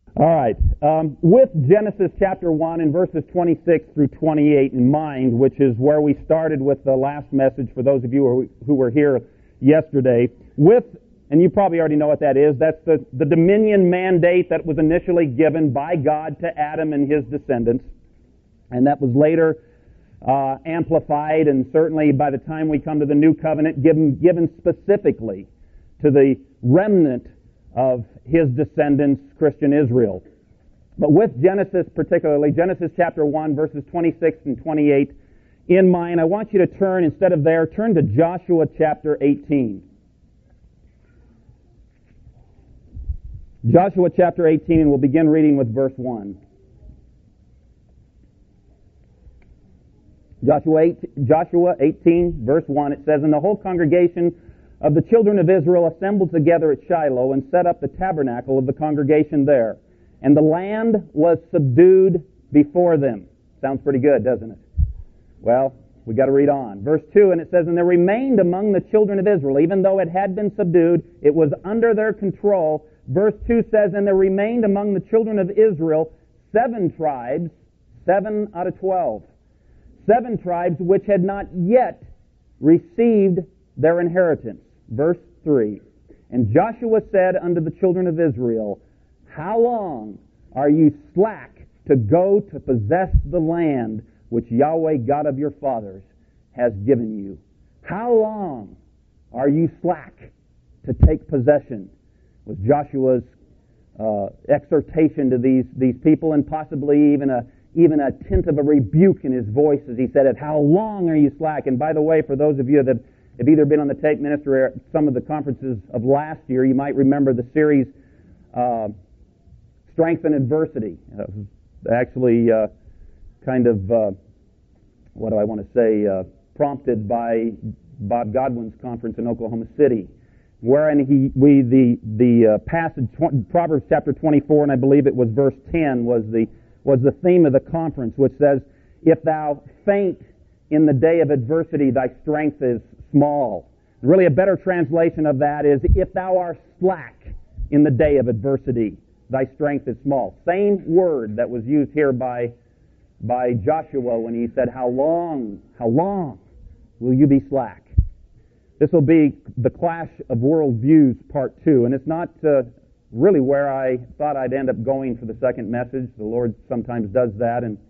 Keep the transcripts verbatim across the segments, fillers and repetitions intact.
All right. Um, with Genesis chapter one and verses twenty-six through twenty-eight in mind, which is where we started with the last message for those of you who, who were here yesterday, with, and you probably already know what that is, that's the, the dominion mandate that was initially given by God to Adam and his descendants, and that was later uh, amplified, and certainly by the time we come to the new covenant, given, given specifically to the remnant of his descendants, Christian Israel. But with Genesis particularly, Genesis chapter one, verses twenty-six and twenty-eight in mind, I want you to turn, instead of there, turn to Joshua chapter eighteen. Joshua chapter eighteen, and we'll begin reading with verse one. Joshua eight, Joshua eighteen, verse one, it says, "And the whole congregation of the children of Israel assembled together at Shiloh and set up the tabernacle of the congregation there. And the land was subdued before them." Sounds pretty good, doesn't it? Well, we got to read on. Verse two, and it says, "And there remained among the children of Israel, even though it had been subdued, it was under their control." Verse two says, "And there remained among the children of Israel seven tribes, seven out of twelve. Seven tribes which had not yet received their inheritance." Verse three, "And Joshua said unto the children of Israel, How long are you slack to go to possess the land which Yahweh God of your fathers has given you?" How long are you slack to take possession? Was Joshua's uh, exhortation to these, these people, and possibly even a even a tint of a rebuke in his voice as he said it. How long are you slack? And by the way, for those of you that have either been on the tape ministry or some of the conferences of last year, you might remember the series uh, Strength in Adversity. Uh, actually, uh, kind of, uh, what do I want to say, uh, prompted by Bob Godwin's conference in Oklahoma City, wherein he, we, the, the uh, passage, Proverbs chapter twenty-four, and I believe it was verse ten, was the, was the theme of the conference, which says, "If thou faint in the day of adversity, thy strength is small." Really, a better translation of that is, "If thou art slack in the day of adversity, thy strength is small." Same word that was used here by, by Joshua when he said, "How long, how long will you be slack?" This will be the clash of worldviews, part two, and it's not uh, really where I thought I'd end up going for the second message. The Lord sometimes does that, and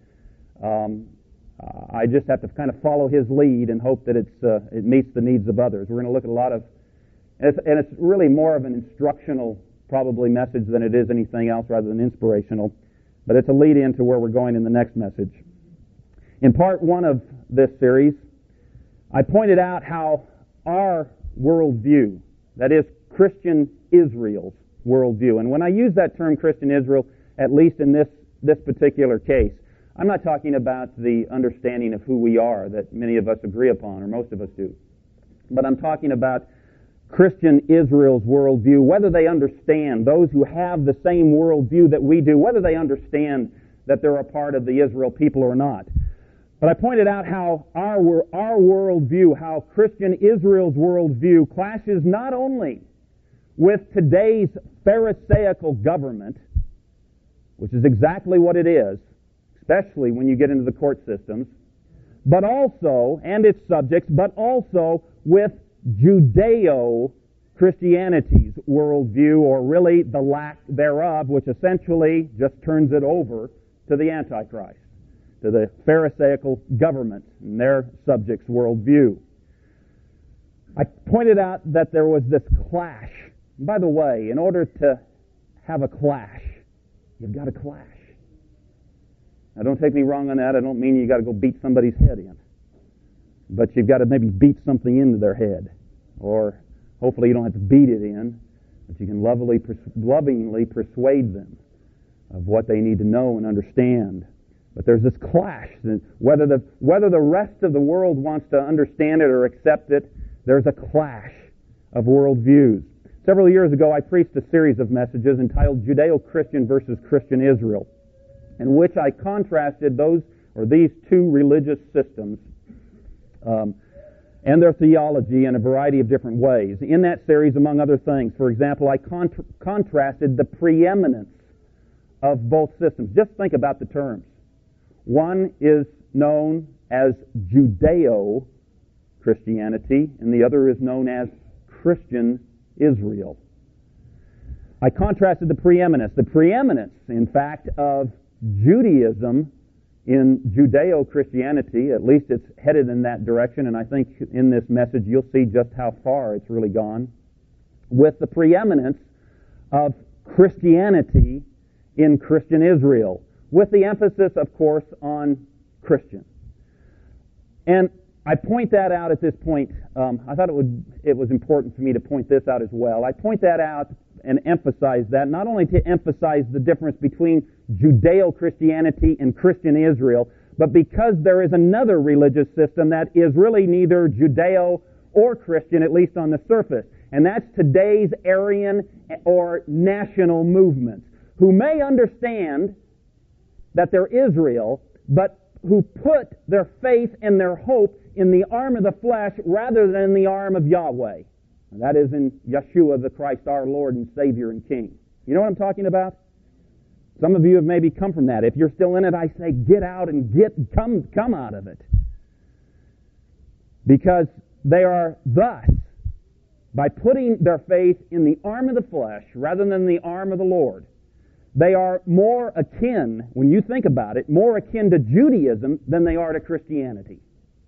um, uh, I just have to kind of follow His lead and hope that it's uh, it meets the needs of others. We're going to look at a lot of, and it's, and it's really more of an instructional, probably, message than it is anything else, rather than inspirational. But it's a lead into where we're going in the next message. In part one of this series, I pointed out how our worldview, that is Christian Israel's worldview, and when I use that term Christian Israel, at least in this, this particular case, I'm not talking about the understanding of who we are that many of us agree upon, or most of us do, but I'm talking about Christian Israel's worldview, whether they understand, those who have the same worldview that we do, whether they understand that they're a part of the Israel people or not. But I pointed out how our, our worldview, how Christian Israel's worldview clashes not only with today's Pharisaical government, which is exactly what it is, especially when you get into the court systems, but also, and its subjects, but also with Judeo-Christianity's worldview, or really the lack thereof, which essentially just turns it over to the Antichrist, to the Pharisaical government and their subjects' worldview. I pointed out that there was this clash. And by the way, in order to have a clash, you've got to clash. Now, don't take me wrong on that. I don't mean you got to go beat somebody's head in. But you've got to maybe beat something into their head. Or hopefully you don't have to beat it in, but you can lovingly, lovingly persuade them of what they need to know and understand. But there's this clash. Whether the, whether the rest of the world wants to understand it or accept it, there's a clash of worldviews. Several years ago, I preached a series of messages entitled Judeo-Christian versus Christian Israel, in which I contrasted those, or these two religious systems, um, and their theology in a variety of different ways. In that series, among other things, for example, I contra- contrasted the preeminence of both systems. Just think about the terms. One is known as Judeo-Christianity, and the other is known as Christian Israel. I contrasted the preeminence. The preeminence, in fact, of Judaism in Judeo-Christianity, at least it's headed in that direction, and I think in this message you'll see just how far it's really gone, with the preeminence of Christianity in Christian Israel, with the emphasis, of course, on Christian. And I point that out at this point. Um, I thought it would it was important for me to point this out as well. I point that out and emphasize that, not only to emphasize the difference between Judeo-Christianity and Christian Israel, but because there is another religious system that is really neither Judeo or Christian, at least on the surface, and that's today's Aryan or national movements, who may understand that they're Israel, but who put their faith and their hope in the arm of the flesh rather than the arm of Yahweh. And that is in Yeshua the Christ, our Lord and Savior and King. You know what I'm talking about? Some of you have maybe come from that. If you're still in it, I say get out and get come come out of it. Because they are thus, by putting their faith in the arm of the flesh rather than the arm of the Lord, they are more akin, when you think about it, more akin to Judaism than they are to Christianity.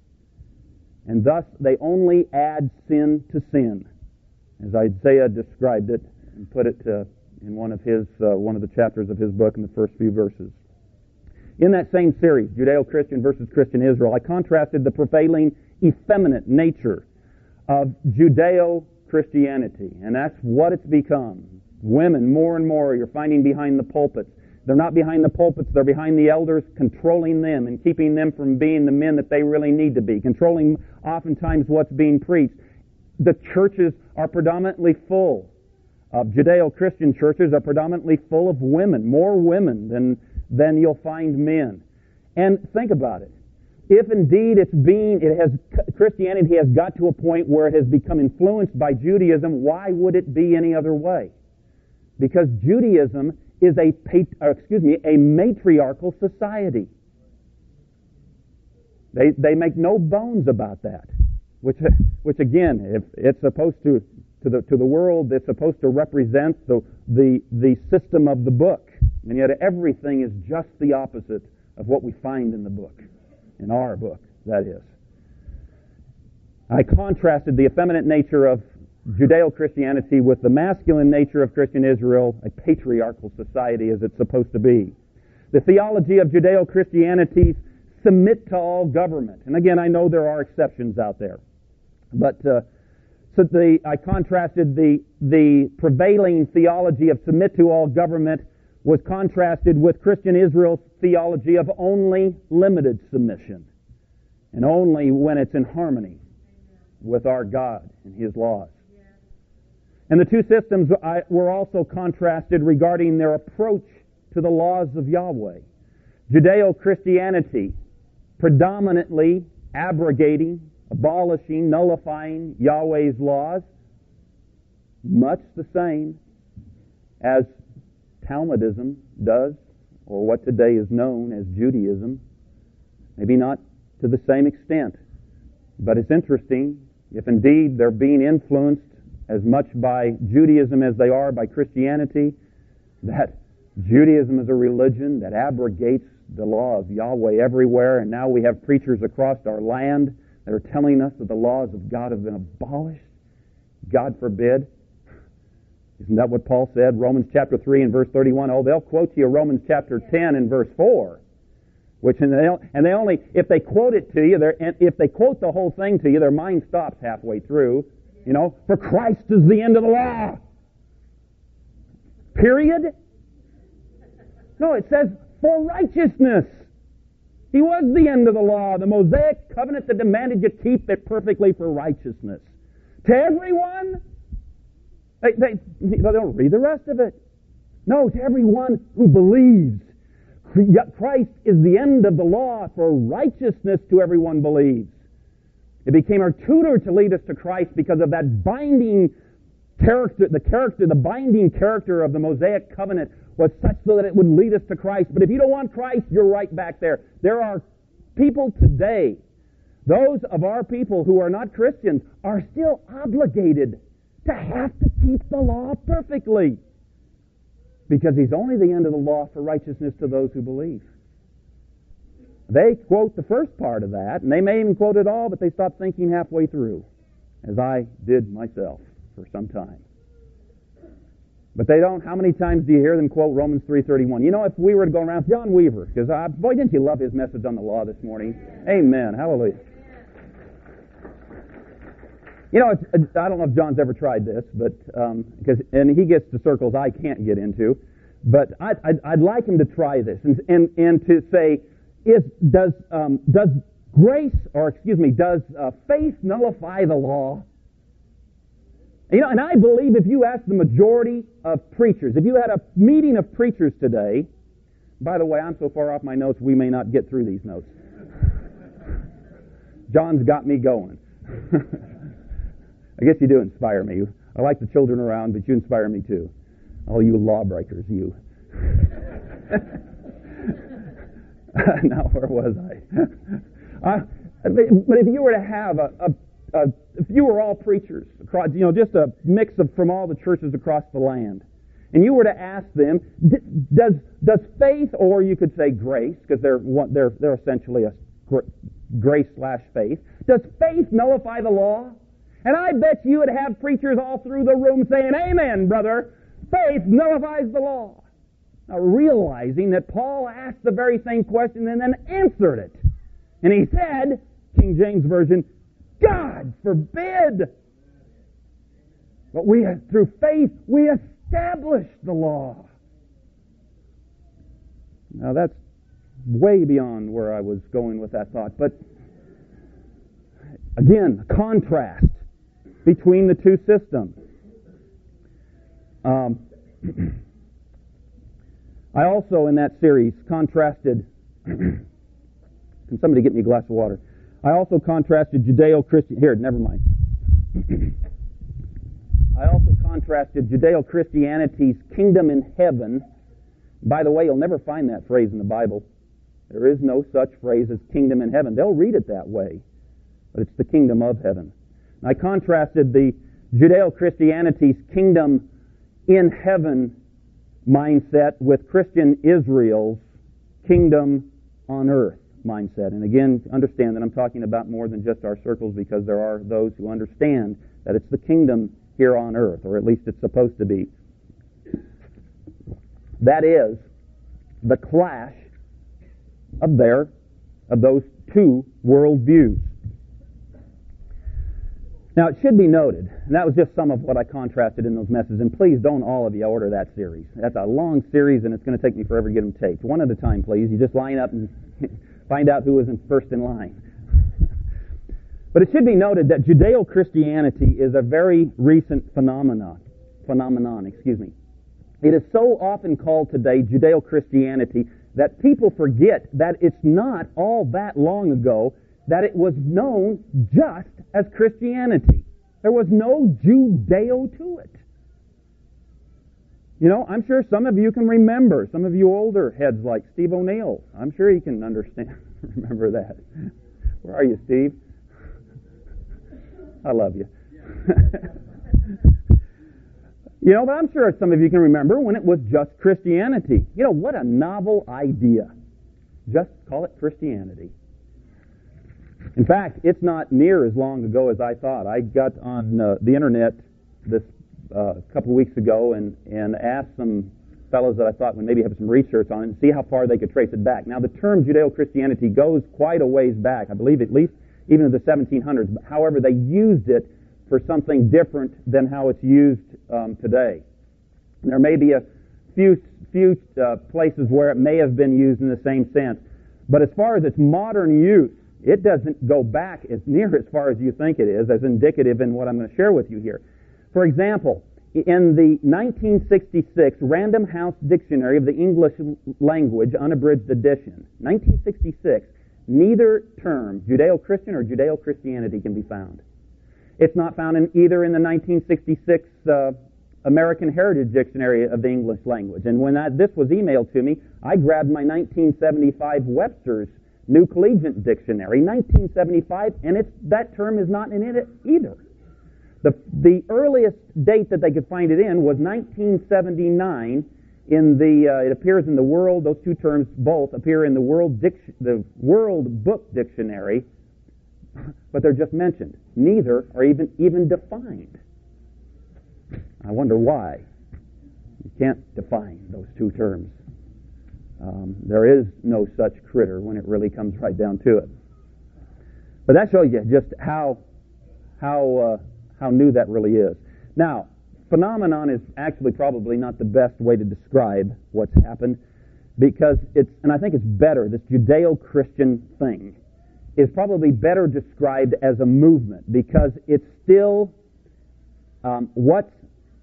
And thus they only add sin to sin, as Isaiah described it and put it uh, in one of his uh, one of the chapters of his book in the first few verses. In that same series, Judeo-Christian versus Christian Israel, I contrasted the prevailing effeminate nature of Judeo-Christianity, and that's what it's become. Women, more and more, you're finding behind the pulpits. They're not behind the pulpits, they're behind the elders, controlling them and keeping them from being the men that they really need to be, controlling oftentimes what's being preached. The churches are predominantly full of Judeo-Christian churches are predominantly full of women, more women than, than you'll find men. And think about it. If indeed it's being, it has, Christianity has got to a point where it has become influenced by Judaism, why would it be any other way? Because Judaism is a, or excuse me, a matriarchal society. They they make no bones about that. Which which again, if it's supposed to to the to the world, it's supposed to represent the the the system of the book, and yet everything is just the opposite of what we find in the book, in our book, that is. I contrasted the effeminate nature of Judeo-Christianity with the masculine nature of Christian Israel, a patriarchal society as it's supposed to be. The theology of Judeo-Christianity submit to all government. And again, I know there are exceptions out there. But uh, so the, I contrasted the, the prevailing theology of submit to all government was contrasted with Christian Israel's theology of only limited submission, and only when it's in harmony with our God and His laws. And the two systems were also contrasted regarding their approach to the laws of Yahweh. Judeo-Christianity predominantly abrogating, abolishing, nullifying Yahweh's laws, much the same as Talmudism does, or what today is known as Judaism. Maybe not to the same extent, but it's interesting if indeed they're being influenced as much by Judaism as they are by Christianity, that Judaism is a religion that abrogates the law of Yahweh everywhere, and now we have preachers across our land that are telling us that the laws of God have been abolished. God forbid. Isn't that what Paul said? Romans chapter three and verse thirty-one. Oh, they'll quote to you Romans chapter ten and verse four. Which and they, and they only, if they quote it to you, and if they quote the whole thing to you, their mind stops halfway through. You know, for Christ is the end of the law. Period. No, it says for righteousness. He was the end of the law, the Mosaic covenant that demanded you keep it perfectly for righteousness. To everyone, they, they, they don't read the rest of it. No, to everyone who believes. Christ is the end of the law for righteousness to everyone believes. It became our tutor to lead us to Christ because of that binding character, the character, the binding character of the Mosaic covenant was such so that it would lead us to Christ. But if you don't want Christ, you're right back there. There are people today, those of our people who are not Christians, are still obligated to have to keep the law perfectly. Because He's only the end of the law for righteousness to those who believe. They quote the first part of that, and they may even quote it all, but they stop thinking halfway through, as I did myself for some time. But they don't. How many times do you hear them quote Romans three thirty-one? You know, if we were to go around, John Weaver, because uh, boy, didn't you love his message on the law this morning? Amen. Hallelujah. You know, it's, it's, I don't know if John's ever tried this, but um, because and he gets to circles I can't get into. But I'd, I'd, I'd like him to try this and and, and to say, is does um, does grace or excuse me does uh, faith nullify the law? You know, and I believe if you ask the majority of preachers, if you had a meeting of preachers today, by the way, I'm so far off my notes, we may not get through these notes. John's got me going. I guess you do inspire me. I like the children around, but you inspire me too. All you lawbreakers, you. Now, where was I? uh, but if you were to have a, a Uh, if you were all preachers, across, you know, just a mix of from all the churches across the land, and you were to ask them, does does faith, or you could say grace, because they're they're they're essentially a grace slash faith. Does faith nullify the law? And I bet you would have preachers all through the room saying, "Amen, brother. Faith nullifies the law." Now, realizing that Paul asked the very same question and then answered it, and he said, King James Version, God forbid. But we, through faith, we establish the law. Now that's way beyond where I was going with that thought. But again, a contrast between the two systems. Um, I also, in that series, contrasted... Can somebody get me a glass of water? I also contrasted Judeo-Christian... Here, never mind. I also contrasted Judeo-Christianity's kingdom in heaven. By the way, you'll never find that phrase in the Bible. There is no such phrase as kingdom in heaven. They'll read it that way, but it's the kingdom of heaven. And I contrasted the Judeo-Christianity's kingdom in heaven mindset with Christian Israel's kingdom on earth mindset. And again, understand that I'm talking about more than just our circles, because there are those who understand that it's the kingdom here on earth, or at least it's supposed to be. That is the clash of their, of those two worldviews. Now, it should be noted, and that was just some of what I contrasted in those messages, and please don't all of you order that series. That's a long series, and it's going to take me forever to get them taped. One at a time, please. You just line up and find out who isn't first in line. But it should be noted that Judeo-Christianity is a very recent phenomena, phenomenon, excuse me. It is so often called today Judeo-Christianity that people forget that it's not all that long ago that it was known just as Christianity. There was no Judeo to it. You know, I'm sure some of you can remember, some of you older heads like Steve O'Neill, I'm sure he can understand, remember that. Where are you, Steve? I love you. You know, but I'm sure some of you can remember when it was just Christianity. You know, what a novel idea. Just call it Christianity. In fact, it's not near as long ago as I thought. I got on uh, the internet this uh, couple of weeks ago and, and asked some fellows that I thought would maybe have some research on it and see how far they could trace it back. Now, the term Judeo-Christianity goes quite a ways back. I believe at least even to the seventeen hundreds. However, they used it for something different than how it's used um, today. There may be a few few uh, places where it may have been used in the same sense, but as far as its modern use, it doesn't go back as near as far as you think it is, as indicative in what I'm going to share with you here. For example, in the nineteen sixty-six Random House Dictionary of the English Language, unabridged edition, nineteen sixty-six, neither term, Judeo-Christian or Judeo-Christianity, can be found. It's not found in either in the nineteen sixty-six uh, American Heritage Dictionary of the English Language. And when I, this was emailed to me, I grabbed my nineteen seventy-five Webster's New Collegiate Dictionary, nineteen seventy-five, and it's, that term is not in it either. The, the earliest date that they could find it in was nineteen seventy-nine. In the, uh, it appears in the World, those two terms both appear in the World, Dic- the World Book Dictionary, but they're just mentioned. Neither are even, even defined. I wonder why. You can't define those two terms. Um, there is no such critter when it really comes right down to it. But that shows you just how how uh, how new that really is. Now, phenomenon is actually probably not the best way to describe what's happened, because it's, and I think it's better, this Judeo-Christian thing is probably better described as a movement, because it's still um, what's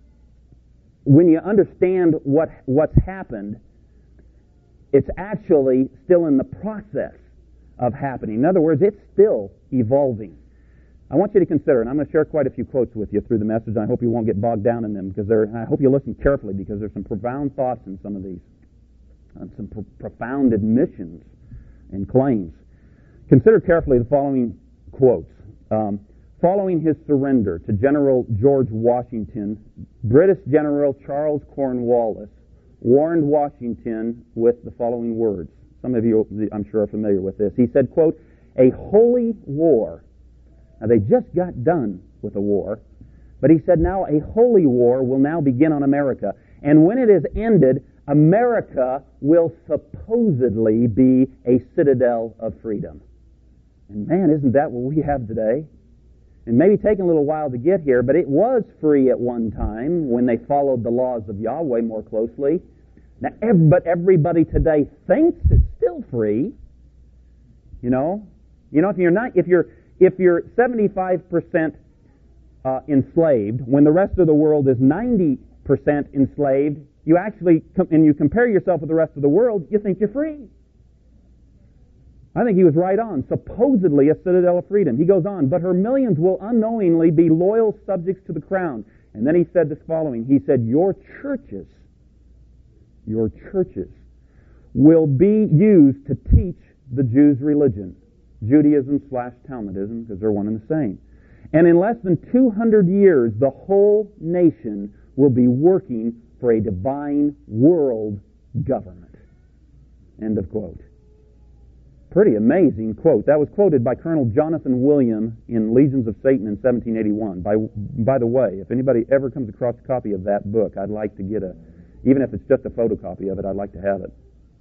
when you understand what what's happened, it's actually still in the process of happening. In other words, it's still evolving. I want you to consider, and I'm going to share quite a few quotes with you through the message, and I hope you won't get bogged down in them, because they're, I hope you listen carefully, because there's some profound thoughts in some of these, and some pro- profound admissions and claims. Consider carefully the following quotes. Um, Following his surrender to General George Washington, British General Charles Cornwallis warned Washington with the following words. Some of you, I'm sure, are familiar with this. He said, quote, "A holy war." Now, they just got done with a war, but he said, now a holy war will now begin on America. And when it is ended, America will supposedly be a citadel of freedom. And man, isn't that what we have today? It may be taking a little while to get here, but it was free at one time when they followed the laws of Yahweh more closely. Now, ev- but everybody today thinks it's still free. You know, you know, if you're not, if you're, if you're seventy-five percent uh, enslaved, when the rest of the world is ninety percent enslaved, you actually, com- and you compare yourself with the rest of the world, you think you're free. I think he was right on. Supposedly a citadel of freedom. He goes on, but her millions will unknowingly be loyal subjects to the crown. And then he said this following. He said, your churches, your churches will be used to teach the Jews' religion. Judaism slash Talmudism, because they're one and the same. And in less than two hundred years, the whole nation will be working for a divine world government. End of quote. Pretty amazing quote. That was quoted by Colonel Jonathan William in Legions of Satan in seventeen eighty-one. By by the way, if anybody ever comes across a copy of that book, I'd like to get a, even if it's just a photocopy of it, I'd like to have it.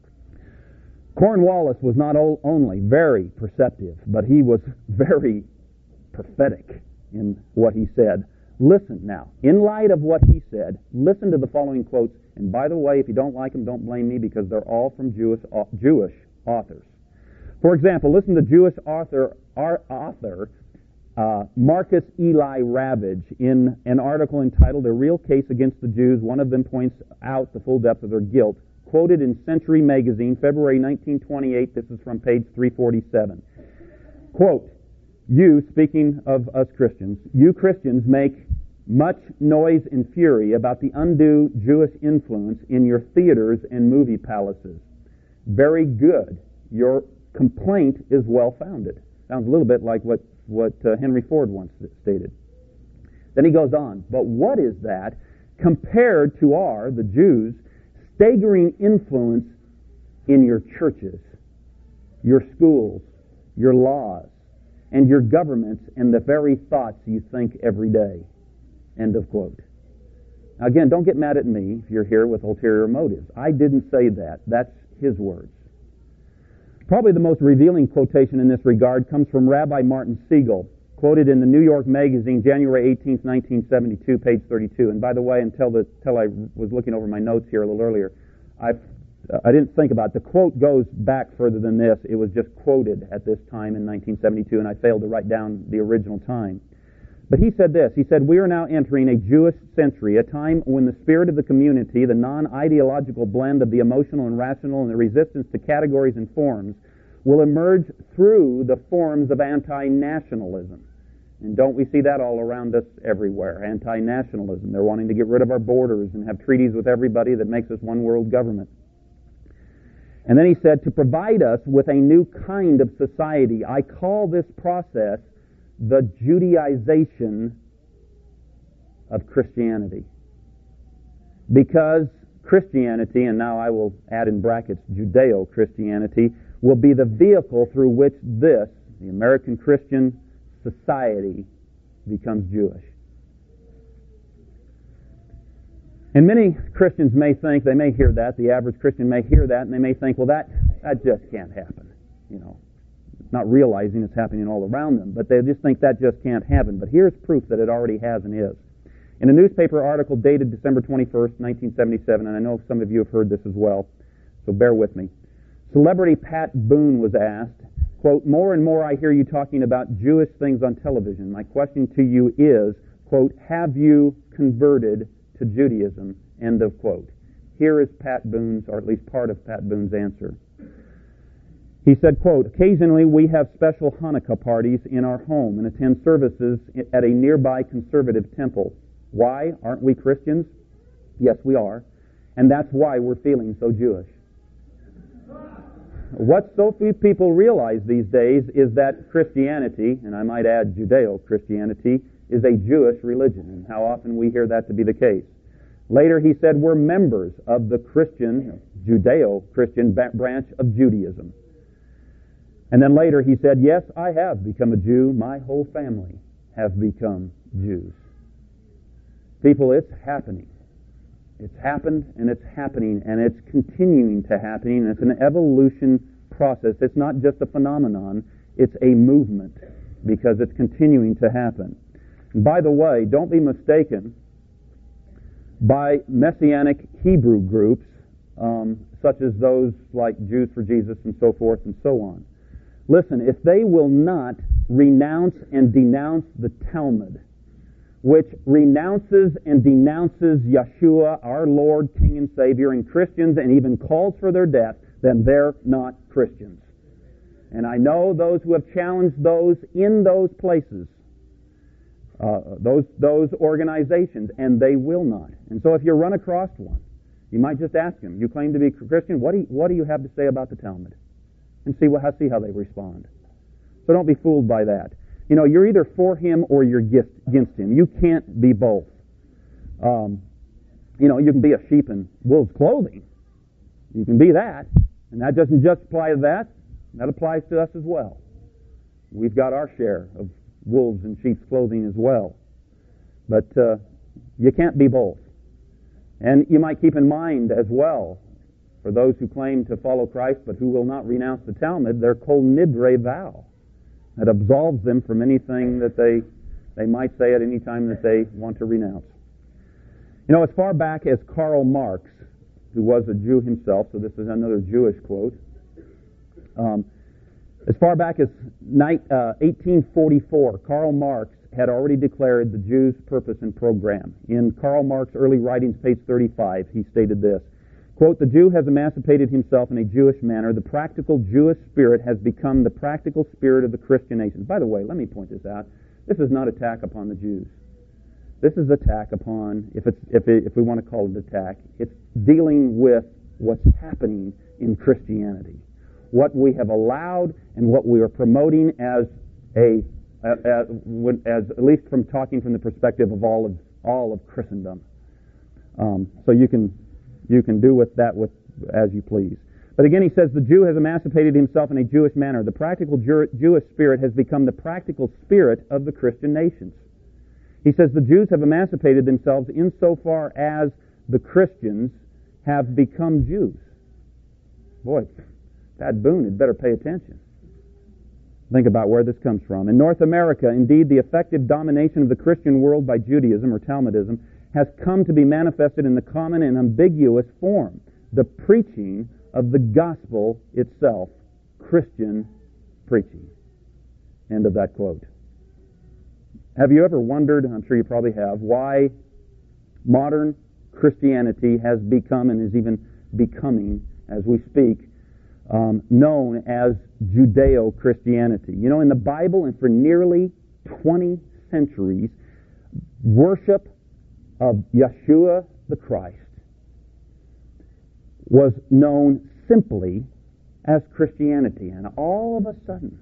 Cornwallis was not only very perceptive, but he was very prophetic in what he said. Listen now, in light of what he said, listen to the following quotes. And by the way, if you don't like them, don't blame me, because they're all from Jewish Jewish authors. For example, listen to Jewish author, author uh, Marcus Eli Ravage in an article entitled A Real Case Against the Jews. One of them points out the full depth of their guilt. Quoted in Century Magazine, February nineteen twenty-eight. This is from page three forty-seven. Quote, you, speaking of us Christians, you Christians make much noise and fury about the undue Jewish influence in your theaters and movie palaces. Very good. Your complaint is well-founded. Sounds a little bit like what, what uh, Henry Ford once stated. Then he goes on, but what is that compared to our, the Jews, staggering influence in your churches, your schools, your laws, and your governments, and the very thoughts you think every day? End of quote. Now again, don't get mad at me if you're here with ulterior motives. I didn't say that. That's his words. Probably the most revealing quotation in this regard comes from Rabbi Martin Siegel, quoted in the New York Magazine, January eighteenth, nineteen seventy-two, page thirty-two. And by the way, until, the, until I was looking over my notes here a little earlier, I uh, I didn't think about it. The quote goes back further than this. It was just quoted at this time in nineteen seventy-two, and I failed to write down the original time. But he said this. He said, we are now entering a Jewish century, a time when the spirit of the community, the non-ideological blend of the emotional and rational and the resistance to categories and forms, will emerge through the forms of anti-nationalism. And don't we see that all around us everywhere? Anti-nationalism. They're wanting to get rid of our borders and have treaties with everybody that makes us one world government. And then he said, to provide us with a new kind of society. I call this process the Judaization of Christianity. Because Christianity, and now I will add in brackets Judeo-Christianity, will be the vehicle through which this, the American Christian society, becomes Jewish. And many Christians may think, they may hear that, the average Christian may hear that, and they may think, well, that, that just can't happen. You know, not realizing it's happening all around them, but they just think that just can't happen. But here's proof that it already has and is. In a newspaper article dated December twenty-first, nineteen seventy-seven, and I know some of you have heard this as well, so bear with me. Celebrity Pat Boone was asked, quote, more and more I hear you talking about Jewish things on television. My question to you is, quote, have you converted to Judaism, end of quote. Here is Pat Boone's, or at least part of Pat Boone's answer. He said, quote, occasionally we have special Hanukkah parties in our home and attend services at a nearby conservative temple. Why? Aren't we Christians? Yes, we are. And that's why we're feeling so Jewish. What so few people realize these days is that Christianity, and I might add Judeo-Christianity, is a Jewish religion, and how often we hear that to be the case. Later he said we're members of the Christian, Judeo-Christian branch of Judaism. And then later he said, yes, I have become a Jew. My whole family have become Jews. People, it's happening. It's happened, and it's happening, and it's continuing to happen, and it's an evolution process. It's not just a phenomenon, it's a movement, because it's continuing to happen. And by the way, don't be mistaken by Messianic Hebrew groups, um, such as those like Jews for Jesus and so forth and so on. Listen, if they will not renounce and denounce the Talmud, which renounces and denounces Yeshua, our Lord, King, and Savior, and Christians, and even calls for their death, then they're not Christians. And I know those who have challenged those in those places, uh, those those organizations, and they will not. And so if you run across one, you might just ask them, you claim to be Christian, what do you, what do you have to say about the Talmud? And see, what, see how they respond. So don't be fooled by that. You know, you're either for him or you're against him. You can't be both. Um, you know, you can be a sheep in wolf's clothing. You can be that. And that doesn't just apply to that. That applies to us as well. We've got our share of wolves in sheep's clothing as well. But uh, you can't be both. And you might keep in mind as well, for those who claim to follow Christ but who will not renounce the Talmud, their kol nidre vow. That absolves them from anything that they they might say at any time that they want to renounce. You know, as far back as Karl Marx, who was a Jew himself, so this is another Jewish quote, um, as far back as eighteen forty-four, Karl Marx had already declared the Jews' purpose and program. In Karl Marx's early writings, page thirty-five, he stated this, quote, the Jew has emancipated himself in a Jewish manner. The practical Jewish spirit has become the practical spirit of the Christian nation. By the way, let me point this out. This is not attack upon the Jews. This is attack upon, if it's if it, if we want to call it attack, it's dealing with what's happening in Christianity. What we have allowed and what we are promoting as a, as, as at least from talking from the perspective of all of all of Christendom. Um, so you can You can do with that with as you please. But again, he says, the Jew has emancipated himself in a Jewish manner. The practical Jew- Jewish spirit has become the practical spirit of the Christian nations. He says the Jews have emancipated themselves insofar as the Christians have become Jews. Boy, Pat Boone had better pay attention. Think about where this comes from. In North America, indeed, the effective domination of the Christian world by Judaism or Talmudism has come to be manifested in the common and ambiguous form, the preaching of the gospel itself, Christian preaching. End of that quote. Have you ever wondered, I'm sure you probably have, why modern Christianity has become and is even becoming, as we speak, um, known as Judeo-Christianity? You know, in the Bible and for nearly twenty centuries, worship of Yeshua the Christ was known simply as Christianity. And all of a sudden,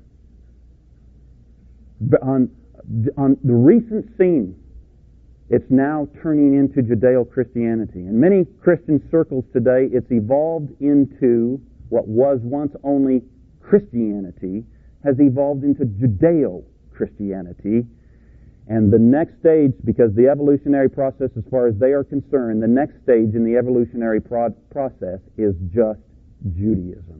on, on the recent scene, it's now turning into Judeo-Christianity. In many Christian circles today, it's evolved into what was once only Christianity, has evolved into Judeo-Christianity. And the next stage, because the evolutionary process, as far as they are concerned, the next stage in the evolutionary pro- process is just Judaism.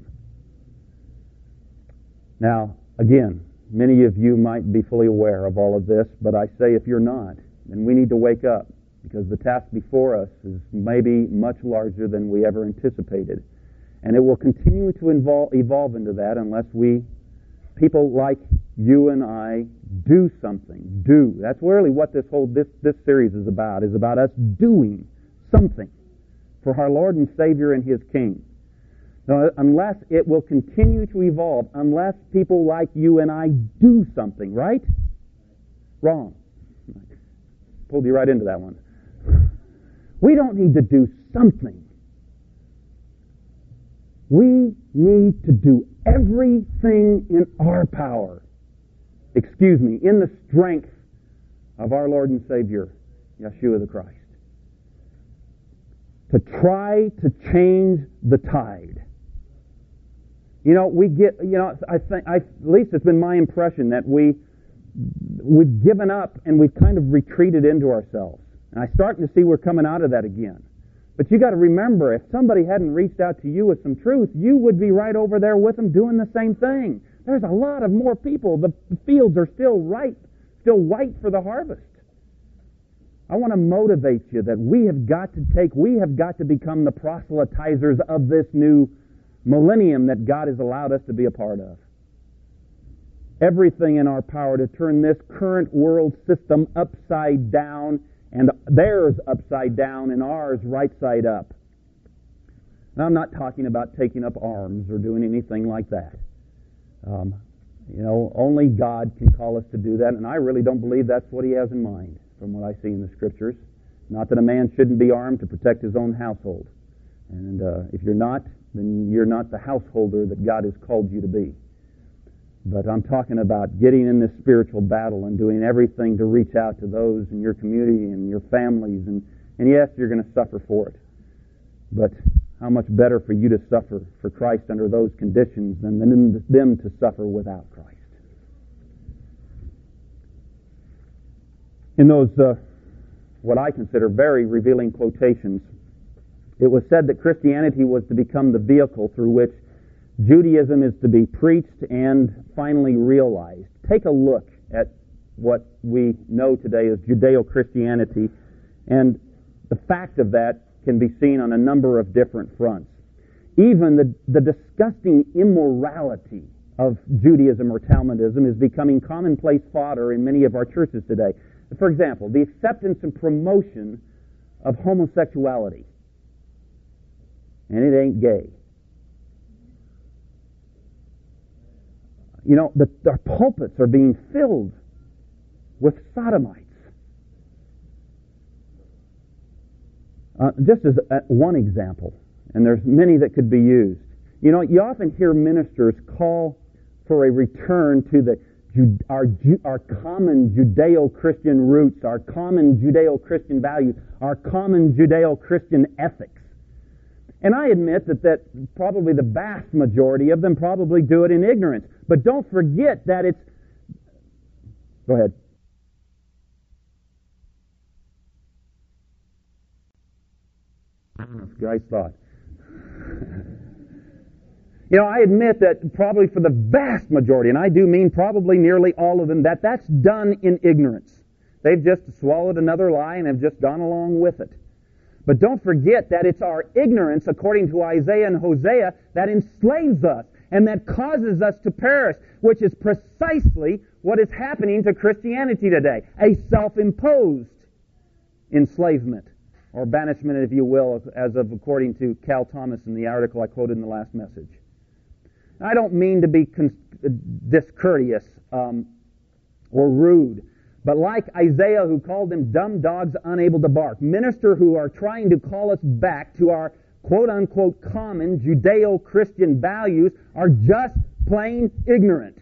Now, again, many of you might be fully aware of all of this, but I say if you're not, then we need to wake up, because the task before us is maybe much larger than we ever anticipated. And it will continue to evolve, evolve into that unless we, people like you and I, do something. Do. That's really what this whole this, this series is about, is about us doing something for our Lord and Savior and His King. Now, unless it will continue to evolve, unless people like you and I do something, right? Wrong. Pulled you right into that one. We don't need to do something. We need to do everything in our power, excuse me, in the strength of our Lord and Savior, Yeshua the Christ, to try to change the tide. You know, we get, you know, I think, I, at least it's been my impression that we, we've given up and we've kind of retreated into ourselves. And I'm starting to see we're coming out of that again. But you got to remember, if somebody hadn't reached out to you with some truth, you would be right over there with them doing the same thing. There's a lot of more people. The fields are still ripe, still white for the harvest. I want to motivate you that we have got to take, we have got to become the proselytizers of this new millennium that God has allowed us to be a part of. Everything in our power to turn this current world system upside down, and theirs upside down and ours right side up. Now, I'm not talking about taking up arms or doing anything like that. Um, you know, only God can call us to do that, and I really don't believe that's what He has in mind from what I see in the Scriptures. Not that a man shouldn't be armed to protect his own household. And uh, if you're not, then you're not the householder that God has called you to be. But I'm talking about getting in this spiritual battle and doing everything to reach out to those in your community and your families. And, and yes, you're going to suffer for it. But how much better for you to suffer for Christ under those conditions than them to suffer without Christ. In those, uh, what I consider very revealing quotations, it was said that Christianity was to become the vehicle through which Judaism is to be preached and finally realized. Take a look at what we know today as Judeo-Christianity, and the fact of that can be seen on a number of different fronts. Even the, the disgusting immorality of Judaism or Talmudism is becoming commonplace fodder in many of our churches today. For example, the acceptance and promotion of homosexuality. And it ain't gay. You know, the, the pulpits are being filled with sodomites. Uh, just as uh, one example, and there's many that could be used. You know, you often hear ministers call for a return to the our our common Judeo-Christian roots, our common Judeo-Christian values, our common Judeo-Christian ethics. And I admit that, that probably the vast majority of them probably do it in ignorance. But don't forget that it's... Go ahead. Great thought. You know, I admit that probably for the vast majority, and I do mean probably nearly all of them, that that's done in ignorance. They've just swallowed another lie and have just gone along with it. But don't forget that it's our ignorance, according to Isaiah and Hosea, that enslaves us and that causes us to perish, which is precisely what is happening to Christianity today. A self-imposed enslavement, or banishment, if you will, as of according to Cal Thomas in the article I quoted in the last message. I don't mean to be con- discourteous um, or rude, But like Isaiah, who called them dumb dogs unable to bark, ministers who are trying to call us back to our quote-unquote common Judeo-Christian values are just plain ignorant.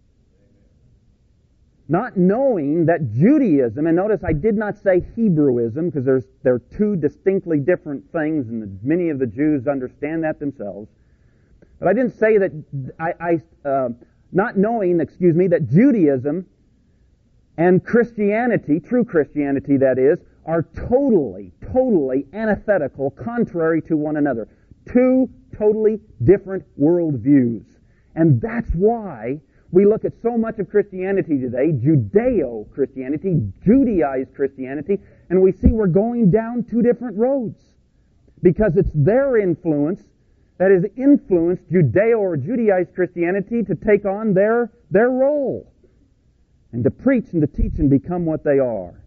Not knowing that Judaism, and notice I did not say Hebrewism, because there's they're two distinctly different things, and the, many of the Jews understand that themselves. But I didn't say that, I, I uh, not knowing, excuse me, that Judaism and Christianity, true Christianity that is, are totally, totally antithetical, contrary to one another. Two totally different worldviews. And that's why we look at so much of Christianity today, Judeo-Christianity, Judaized Christianity, and we see we're going down two different roads. Because it's their influence that has influenced Judeo or Judaized Christianity to take on their, their role, and to preach and to teach and become what they are.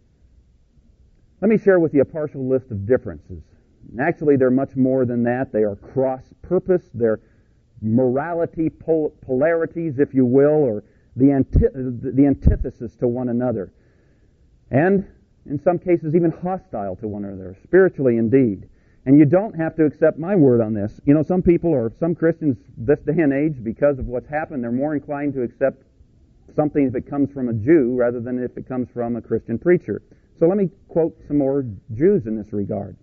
Let me share with you a partial list of differences. And actually, they're much more than that. They are cross-purpose. They're morality pol- polarities, if you will, or the, anti- the antithesis to one another. And in some cases, even hostile to one another, spiritually indeed. And you don't have to accept my word on this. You know, some people, or some Christians this day and age, because of what's happened, they're more inclined to accept something if it comes from a Jew rather than if it comes from a Christian preacher. So let me quote some more Jews in this regard.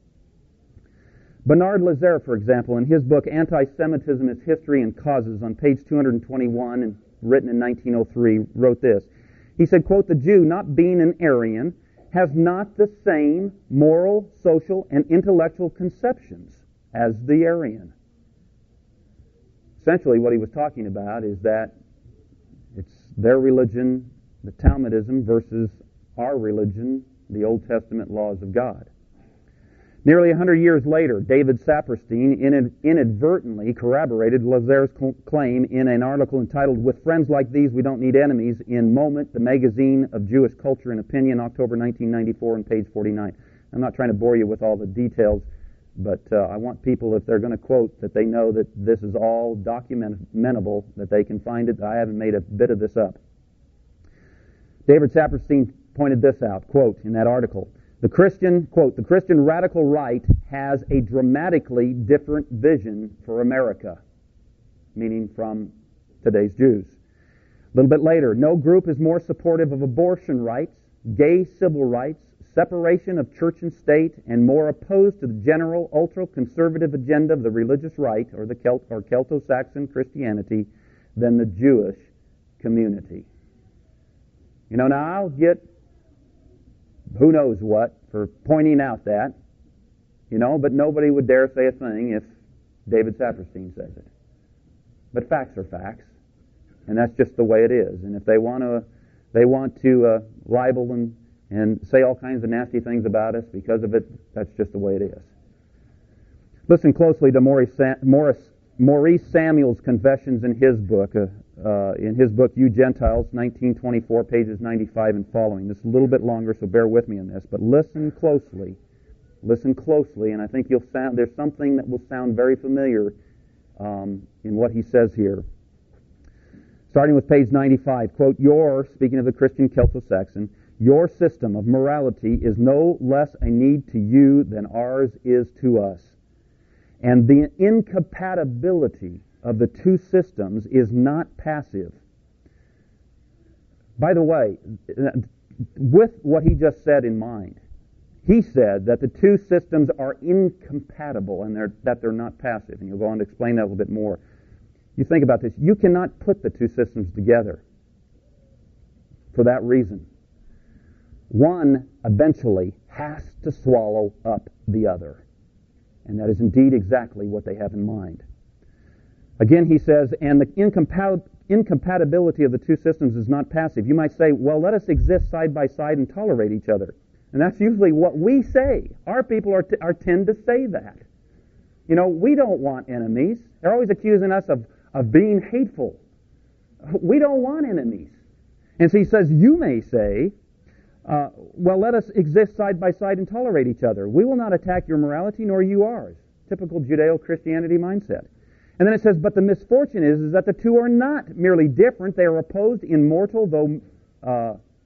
Bernard Lazare, for example, in his book Anti-Semitism, Its History and Causes, on page two hundred twenty-one, and written in nineteen oh three, wrote this. He said, quote, "The Jew, not being an Aryan, has not the same moral, social, and intellectual conceptions as the Aryan." Essentially, what he was talking about is that it's their religion, the Talmudism, versus our religion, the Old Testament laws of God. Nearly a hundred years later, David Saperstein inadvertently corroborated Lazare's claim in an article entitled "With Friends Like These, We Don't Need Enemies" in Moment, the magazine of Jewish culture and opinion, October nineteen ninety-four, on page forty-nine. I'm not trying to bore you with all the details, but uh, I want people, if they're going to quote, that they know that this is all documentable, that they can find it. I haven't made a bit of this up. David Saperstein pointed this out, quote, in that article. The Christian, quote, "The Christian radical right has a dramatically different vision for America," meaning from today's Jews. A little bit later, "No group is more supportive of abortion rights, gay civil rights, separation of church and state, and more opposed to the general ultra-conservative agenda of the religious right, or the Celt or Celto-Saxon Christianity, than the Jewish community." You know, now I'll get who knows what for pointing out that, you know, but nobody would dare say a thing if David Saperstein says it. But facts are facts, and that's just the way it is. And if they want to, they want to uh, libel and and say all kinds of nasty things about us because of it, that's just the way it is. Listen closely to Maurice, Sam, Morris, Maurice Samuel's confessions in his book. Uh, Uh, in his book, You Gentiles, nineteen twenty-four, pages ninety-five and following. This is a little bit longer, so bear with me on this. But listen closely. Listen closely, and I think you'll sound, there's something that will sound very familiar um, in what he says here. Starting with page ninety-five, quote, "Your," speaking of the Christian Celto-Saxon, "your system of morality is no less a need to you than ours is to us. And the incompatibility of the two systems is not passive." By the way, with what he just said in mind, he said that the two systems are incompatible and they're, that they're not passive. And he'll go on to explain that a little bit more. You think about this. You cannot put the two systems together for that reason. One eventually has to swallow up the other. And that is indeed exactly what they have in mind. Again, he says, and the incompat- incompatibility of the two systems is not passive. You might say, well, let us exist side by side and tolerate each other. And that's usually what we say. Our people are, t- are tend to say that. You know, we don't want enemies. They're always accusing us of, of being hateful. We don't want enemies. And so he says, you may say, uh, well, let us exist side by side and tolerate each other. We will not attack your morality, nor you ours. Typical Judeo-Christianity mindset. And then it says, but the misfortune is, is that the two are not merely different. They are opposed in mortal, though uh,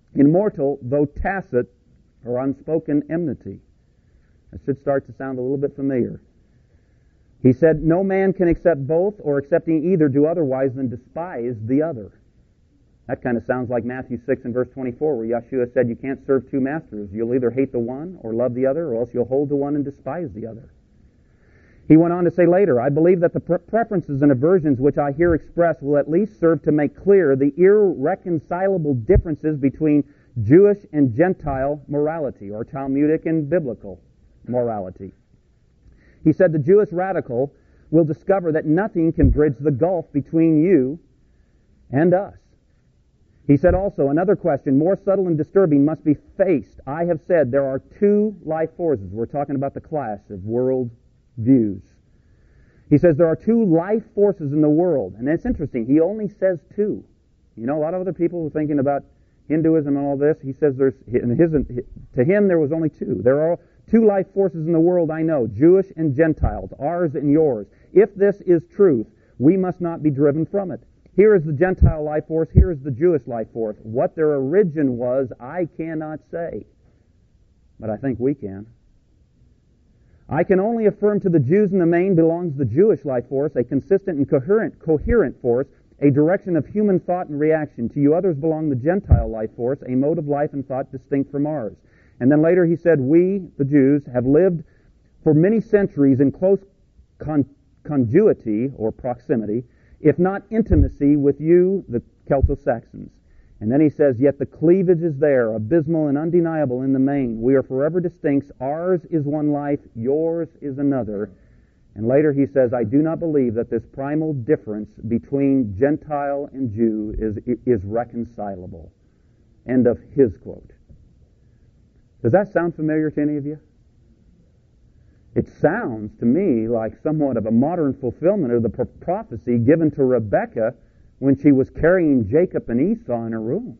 immortal, though tacit or unspoken enmity. That should start to sound a little bit familiar. He said, no man can accept both, or accepting either do otherwise than despise the other. That kind of sounds like Matthew six and verse twenty-four, where Yeshua said you can't serve two masters. You'll either hate the one or love the other, or else you'll hold to one and despise the other. He went on to say later, I believe that the pre- preferences and aversions which I here express will at least serve to make clear the irreconcilable differences between Jewish and Gentile morality, or Talmudic and biblical morality. He said the Jewish radical will discover that nothing can bridge the gulf between you and us. He said also, another question, more subtle and disturbing, must be faced. I have said there are two life forces. We're talking about the clash of world views. He says there are two life forces in the world. And it's interesting. He only says two. You know, a lot of other people were thinking about Hinduism and all this. He says there's, in his, to him there was only two. There are two life forces in the world I know, Jewish and Gentiles, ours and yours. If this is truth, we must not be driven from it. Here is the Gentile life force, here is the Jewish life force. What their origin was, I cannot say. But I think we can. I can only affirm to the Jews in the main belongs the Jewish life force, a consistent and coherent, coherent force, a direction of human thought and reaction. To you others belong the Gentile life force, a mode of life and thought distinct from ours. And then later he said, we, the Jews, have lived for many centuries in close con- conjuity or proximity, if not intimacy, with you, the Celto-Saxons. And then he says, yet the cleavage is there, abysmal and undeniable in the main. We are forever distinct. Ours is one life, yours is another. And later he says, I do not believe that this primal difference between Gentile and Jew is, is reconcilable. End of his quote. Does that sound familiar to any of you? It sounds to me like somewhat of a modern fulfillment of the pro- prophecy given to Rebekah when she was carrying Jacob and Esau in her womb.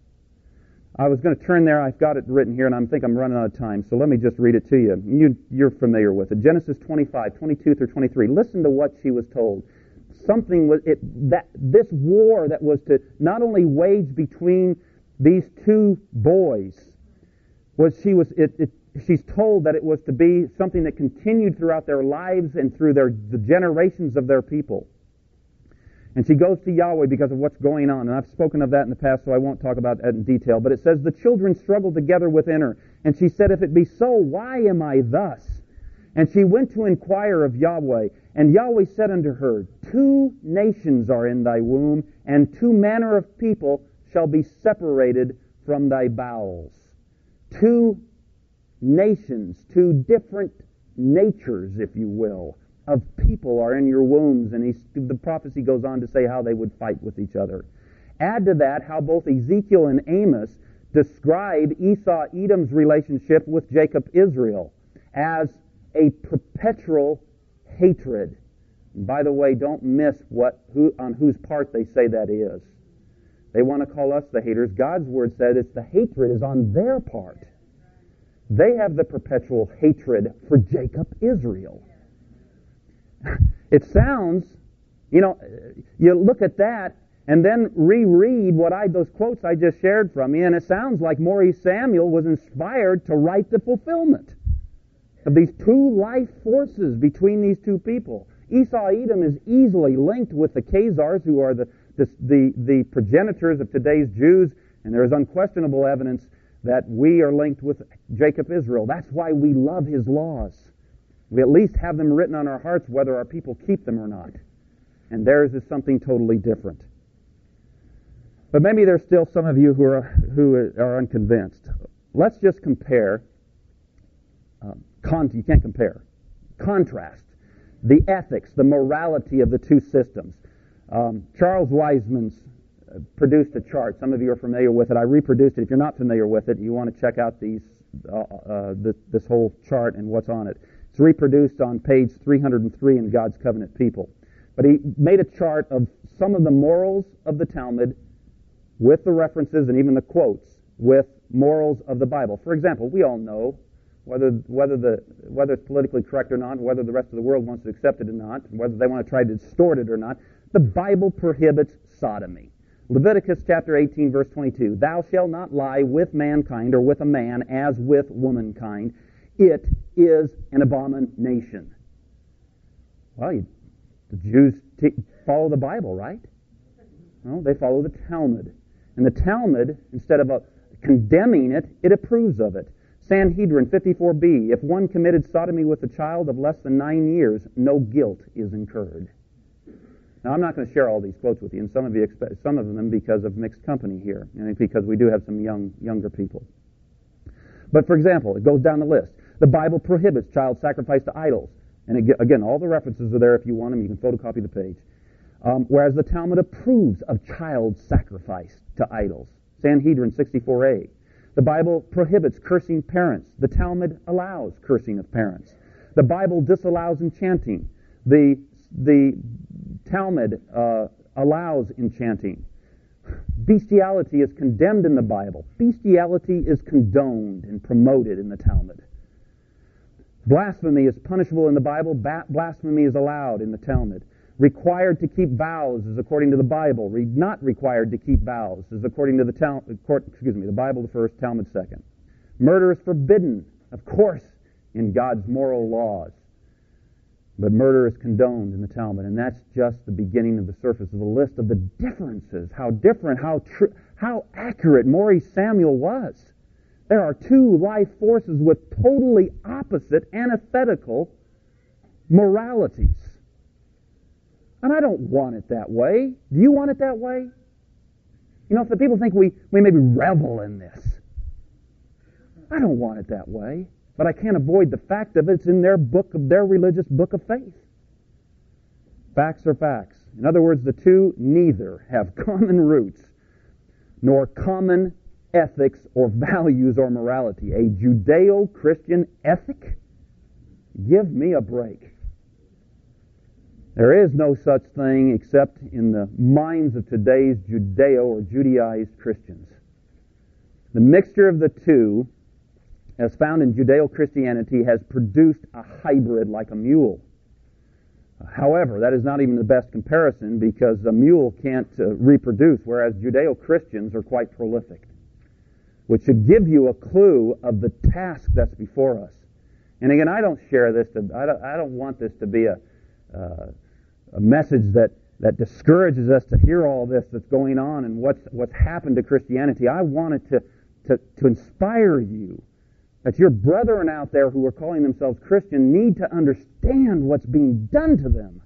I was going to turn there. I've got it written here, and I think I'm running out of time, so let me just read it to you. you. You're familiar with it. Genesis twenty-five, twenty-two through twenty-three. Listen to what she was told. Something was it that this war that was to not only wage between these two boys was she was it, it she's told that it was to be something that continued throughout their lives and through their the generations of their people. And she goes to Yahweh because of what's going on. And I've spoken of that in the past, so I won't talk about that in detail. But it says, the children struggled together within her. And she said, if it be so, why am I thus? And she went to inquire of Yahweh. And Yahweh said unto her, two nations are in thy womb, and two manner of people shall be separated from thy bowels. Two nations, two different natures, if you will, of people are in your wombs, and he's, the prophecy goes on to say how they would fight with each other. Add to that how both Ezekiel and Amos describe Esau-Edom's relationship with Jacob-Israel as a perpetual hatred. And by the way, don't miss what who, on whose part they say that is. They want to call us the haters. God's word said it's the hatred is on their part. They have the perpetual hatred for Jacob-Israel. It sounds, you know, you look at that and then reread what I those quotes I just shared from you, and it sounds like Maurice Samuel was inspired to write the fulfillment of these two life forces between these two people. Esau-Edom is easily linked with the Khazars, who are the, the, the, the progenitors of today's Jews, and there is unquestionable evidence that we are linked with Jacob-Israel. That's why we love his laws. We at least have them written on our hearts whether our people keep them or not. And theirs is something totally different. But maybe there's still some of you who are who are unconvinced. Let's just compare. Um, con- you can't compare. Contrast the ethics, the morality of the two systems. Um, Charles Wiseman's uh, produced a chart. Some of you are familiar with it. I reproduced it. If you're not familiar with it, you want to check out these uh, uh, this, this whole chart and what's on it. It's reproduced on page three hundred three in God's Covenant People. But he made a chart of some of the morals of the Talmud with the references and even the quotes with morals of the Bible. For example, we all know whether whether the whether it's politically correct or not, whether the rest of the world wants to accept it or not, whether they want to try to distort it or not. The Bible prohibits sodomy. Leviticus chapter eighteen, verse twenty-two. Thou shalt not lie with mankind or with a man as with womankind. It is an abomination. Well, you, the Jews t- follow the Bible, right? Well, they follow the Talmud. And the Talmud, instead of uh, condemning it, it approves of it. Sanhedrin fifty-four b, if one committed sodomy with a child of less than nine years, no guilt is incurred. Now, I'm not going to share all these quotes with you, and some of you expect, some of them because of mixed company here, and because we do have some young, younger people. But for example, it goes down the list. The Bible prohibits child sacrifice to idols. And again, all the references are there if you want them. You can photocopy the page. Um, whereas the Talmud approves of child sacrifice to idols. Sanhedrin sixty-four a. The Bible prohibits cursing parents. The Talmud allows cursing of parents. The Bible disallows enchanting. The, the Talmud uh, allows enchanting. Bestiality is condemned in the Bible. Bestiality is condoned and promoted in the Talmud. Blasphemy is punishable in the Bible. Ba- blasphemy is allowed in the Talmud. Required to keep vows is according to the Bible. Re- not required to keep vows is according to the Tal- court, excuse me, the Bible the first, Talmud second. Murder is forbidden, of course, in God's moral laws. But murder is condoned in the Talmud, and that's just the beginning of the surface of the list of the differences. How different, how tr- how accurate Maurice Samuel was. There are two life forces with totally opposite, antithetical moralities. And I don't want it that way. Do you want it that way? You know, if the people think we, we maybe revel in this. I don't want it that way. But I can't avoid the fact of it's in their book of their religious book of faith. Facts are facts. In other words, the two neither have common roots nor common ethics or values or morality. A Judeo-Christian ethic? Give me a break. There is no such thing except in the minds of today's Judeo or Judaized Christians. The mixture of the two, as found in Judeo-Christianity, has produced a hybrid like a mule. However, that is not even the best comparison because a mule can't uh, reproduce, whereas Judeo-Christians are quite prolific, which should give you a clue of the task that's before us. And again, I don't share this, to, I, don't, I don't want this to be a, uh, a message that, that discourages us to hear all this that's going on and what's, what's happened to Christianity. I want it to, to, to inspire you that your brethren out there who are calling themselves Christian need to understand what's being done to them.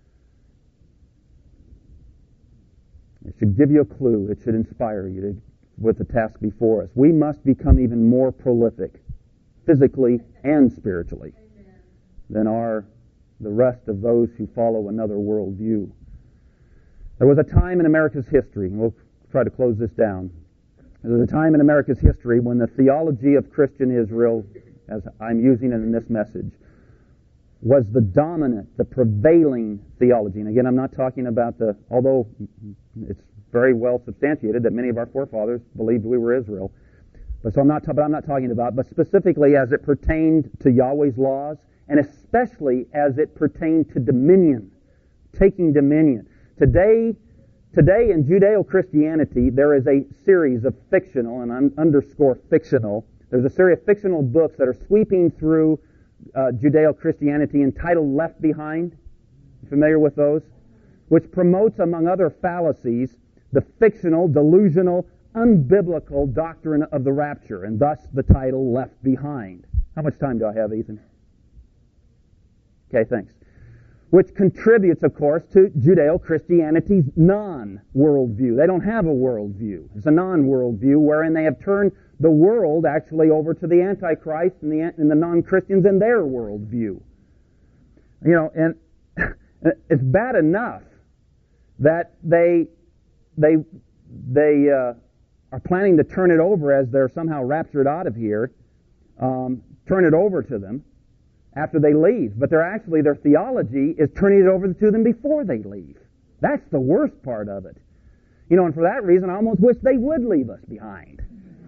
It should give you a clue. It should inspire you to, with the task before us. We must become even more prolific, physically and spiritually, Amen. than are the rest of those who follow another worldview. There was a time in America's history, and we'll try to close this down. There was a time in America's history when the theology of Christian Israel, as I'm using it in this message, was the dominant, the prevailing theology. And again, I'm not talking about the, although it's very well substantiated that many of our forefathers believed we were Israel. But so I'm not, but I'm not talking about, but specifically as it pertained to Yahweh's laws, and especially as it pertained to dominion, taking dominion. Today, Today in Judeo-Christianity, there is a series of fictional, and I underscore fictional, there's a series of fictional books that are sweeping through uh, Judeo-Christianity entitled Left Behind. You familiar with those? Which promotes, among other fallacies, the fictional, delusional, unbiblical doctrine of the rapture, and thus the title Left Behind. How much time do I have, Ethan? Okay, thanks. Which contributes, of course, to Judeo-Christianity's non-worldview. They don't have a worldview. It's a non-worldview wherein they have turned the world actually over to the Antichrist and the, and the non-Christians and their worldview. You know, and it's bad enough that they they they uh, are planning to turn it over as they're somehow raptured out of here, um, turn it over to them after they leave. But they're actually, their theology is turning it over to them before they leave. That's the worst part of it. You know, and for that reason, I almost wish they would leave us behind.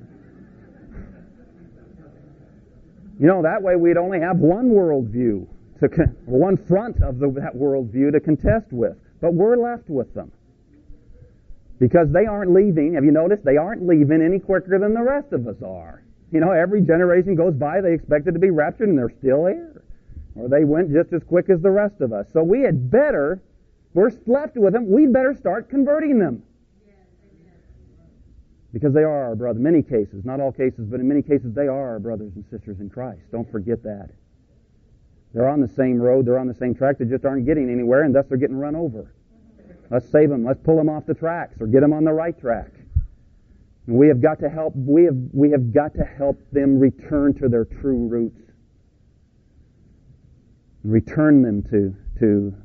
You know, that way we'd only have one worldview, to con- one front of the, that worldview to contest with. But we're left with them. Because they aren't leaving. Have you noticed? They aren't leaving any quicker than the rest of us are. You know, every generation goes by, they expected to be raptured, and they're still here. Or they went just as quick as the rest of us. So we had better, we're left with them, we better start converting them. Because they are our brothers. In many cases, not all cases, but in many cases, they are our brothers and sisters in Christ. Don't forget that. They're on the same road, they're on the same track, they just aren't getting anywhere, and thus they're getting run over. Let's save them. Let's pull them off the tracks or get them on the right track. And we have got to help. We have we have got to help them return to their true roots. Return them to to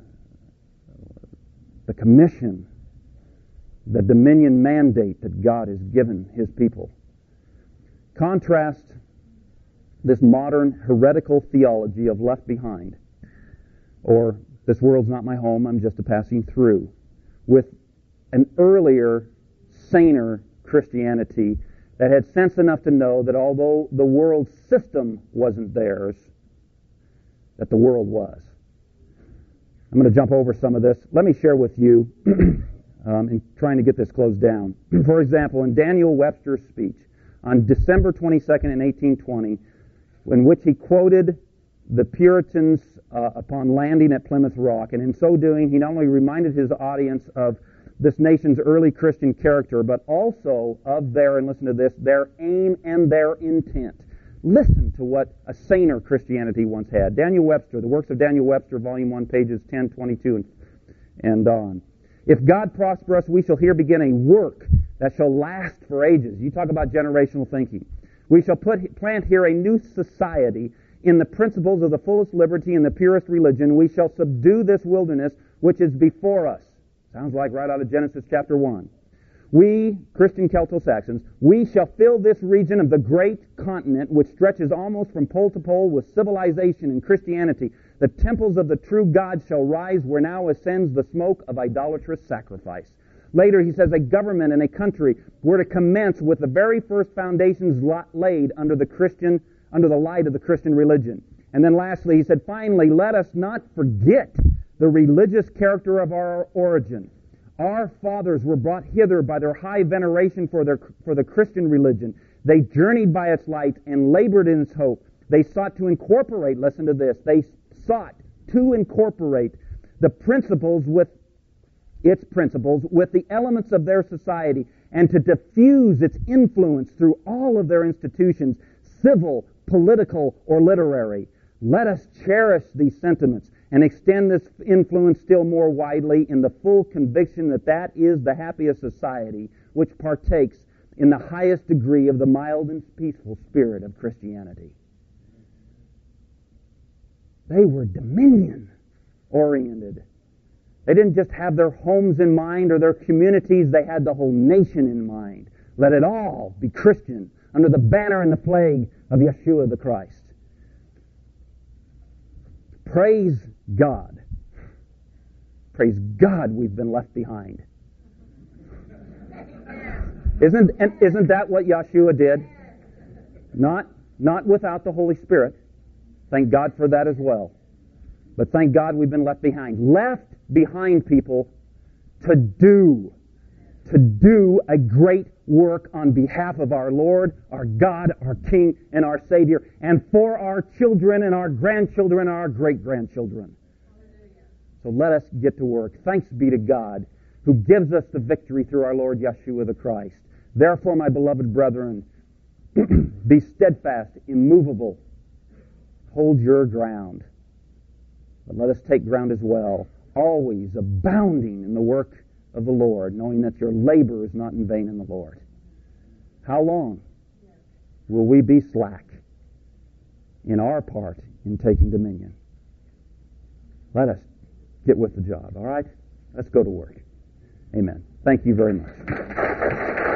the commission, the dominion mandate that God has given His people. Contrast this modern heretical theology of left behind, or this world's not my home, I'm just a passing through, with an earlier, saner Christianity that had sense enough to know that although the world system wasn't theirs, that the world was. I'm going to jump over some of this. Let me share with you, um, in trying to get this closed down. For example, in Daniel Webster's speech on December twenty-second in eighteen twenty, in which he quoted the Puritans uh, upon landing at Plymouth Rock, and in so doing, he not only reminded his audience of this nation's early Christian character, but also of their, and listen to this, their aim and their intent. Listen to what a saner Christianity once had. Daniel Webster, the works of Daniel Webster, Volume one, pages ten, twenty-two, and, and on. If God prosper us, we shall here begin a work that shall last for ages. You talk about generational thinking. We shall put plant here a new society in the principles of the fullest liberty and the purest religion. We shall subdue this wilderness which is before us. Sounds like right out of Genesis chapter one. We, Christian Celto-Saxons, we shall fill this region of the great continent which stretches almost from pole to pole with civilization and Christianity. The temples of the true God shall rise where now ascends the smoke of idolatrous sacrifice. Later, he says, a government and a country were to commence with the very first foundations laid under the Christian, under the light of the Christian religion. And then lastly, he said, finally, let us not forget the religious character of our origin. Our fathers were brought hither by their high veneration for their for the Christian religion. They journeyed by its light and labored in its hope. They sought to incorporate, listen to this, they sought to incorporate the principles with its principles with the elements of their society and to diffuse its influence through all of their institutions, civil, political, or literary. Let us cherish these sentiments and extend this influence still more widely in the full conviction that that is the happiest society which partakes in the highest degree of the mild and peaceful spirit of Christianity. They were dominion-oriented. They didn't just have their homes in mind or their communities, they had the whole nation in mind. Let it all be Christian under the banner and the flag of Yeshua the Christ. Praise God. Praise God we've been left behind. Isn't, isn't that what Yeshua did? Not, not without the Holy Spirit. Thank God for that as well. But thank God we've been left behind. Left behind, people, to do, to do a great work on behalf of our Lord, our God, our King, and our Savior, and for our children and our grandchildren and our great-grandchildren. So let us get to work. Thanks be to God who gives us the victory through our Lord Yeshua the Christ. Therefore, my beloved brethren, be steadfast, immovable, hold your ground. But let us take ground as well, always abounding in the work of the Lord, knowing that your labor is not in vain in the Lord. How long will we be slack in our part in taking dominion? Let us get with the job, all right? Let's go to work. Amen. Thank you very much.